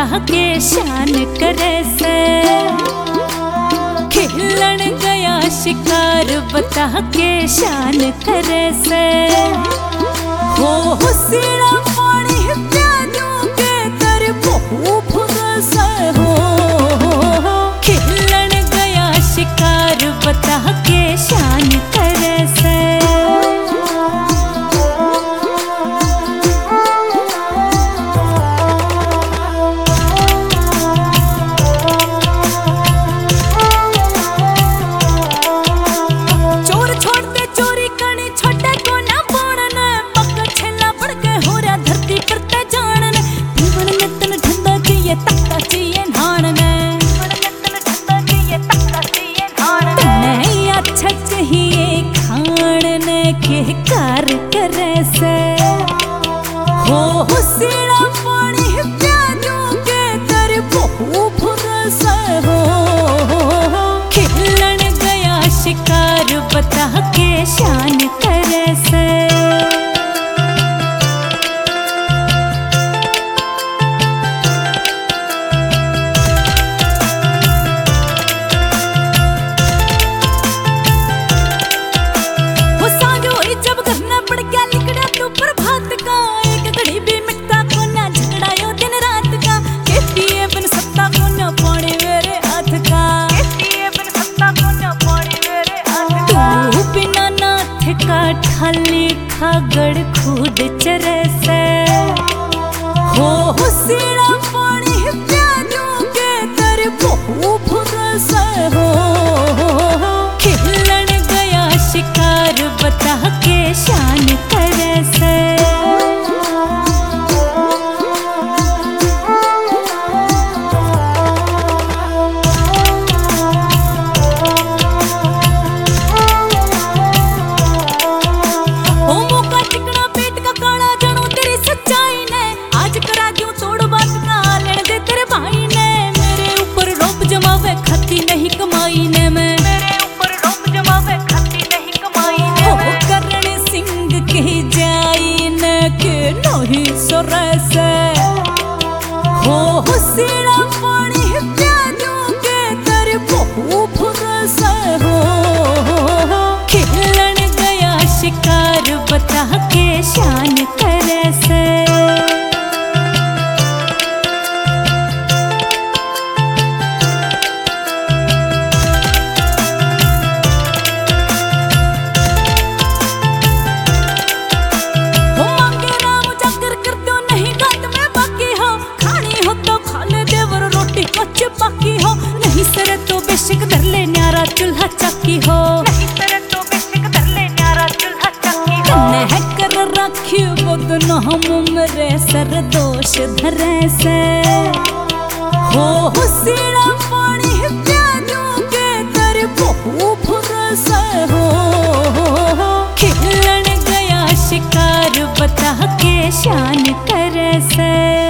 बता के शान करे से। खेलन गया शिकार बता के शान करे से। हो सीना पानी प्याजों के तर बहु फुरस हो। खेलन गया शिकार बता के शान करे से। के कार करे से। हो सीना पानी प्याजों के तर बहु फुरस हो। खेलन गया शिकार बता के शान करे से। खाली खागड़ खूद चरे से। हो सीना पानी प्याजों के तर बहु फुरस हो। खेलन गया शिकार बता के शान करे से। हो सीना पानी प्याजों के तर बहु फुरस हो। खेलन गया शिकार बता के शान करे से। बाकी हो नहीं सर तो बेशक धर ले न्यारा चूल्हा चाकी हो। नहीं सर तो बेशक धर ले न्यारा चूल्हा चाकी हो। कन्ने कर रखी बदना हम मेरे सर दोष धरे से। हो सीना पानी प्याजों के तर बहु फुरस हो। खेलन गया शिकार बता के शान करे से।